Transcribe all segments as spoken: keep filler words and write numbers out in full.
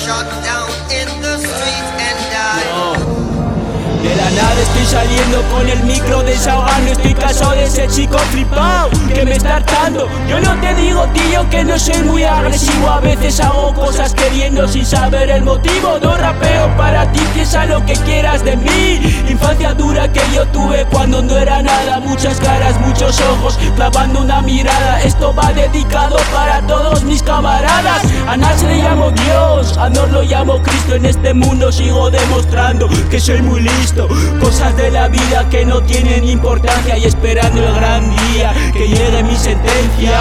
shot down in the street and died. No. De la nada estoy saliendo con el micro desahogando. Estoy cansado de ese chico flipao que me está hartando. Yo no te digo, tío, que no soy muy agresivo. A veces hago cosas queriendo sin saber el motivo. No rapeo para ti, piensa lo que quieras de mí. Infancia dura que yo tuve cuando no era nada. Muchas caras, muchos ojos, clavando una mirada. Esto va dedicado para todos mis camaradas. A Nas le llamo Dios, a Nor lo llamo Cristo. En este mundo sigo demostrando que soy muy listo. Cosas de la vida que no tienen importancia y esperando el gran día que llegue mi sentencia.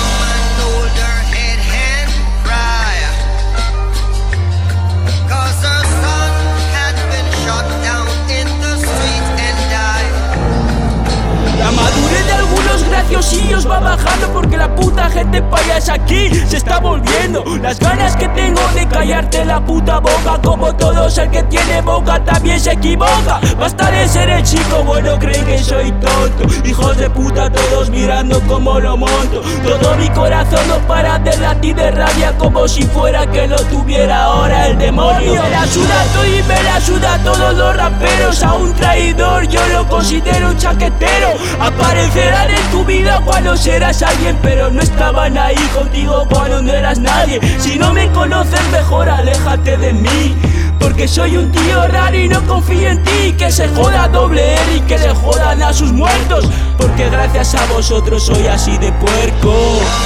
La madurez de algunos graciosillos va bajando porque la puta gente payasa aquí se está volviendo. Las ganas que tengo de callarte la puta boca. Como todos, el que tiene boca también se equivoca. Basta de ser el chico bueno, creen que soy tonto. Hijos de puta todos mirando cómo lo monto. Todo mi corazón no para de latir de rabia, como si fuera que lo tuviera ahora el demonio. Me la suda todo y me la suda todos los raperos. A un traidor yo lo considero un chaquetero. Aparecerán en tu vida cuando serás alguien, pero no estaban ahí contigo cuando no eras nadie. Si no me conoces mejor aléjate de mí, porque soy un tío raro y no confío en ti. Que se joda doble R y que le jodan a sus muertos, porque gracias a vosotros soy así de puerco.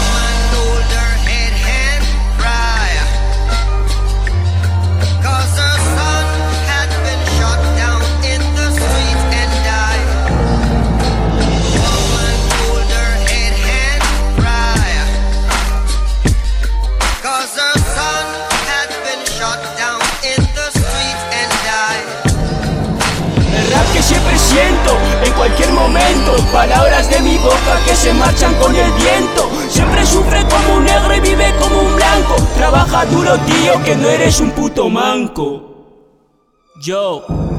Siempre siento, en cualquier momento, palabras de mi boca que se marchan con el viento. Siempre sufre como un negro y vive como un blanco. Trabaja duro, tío, que no eres un puto manco. Yo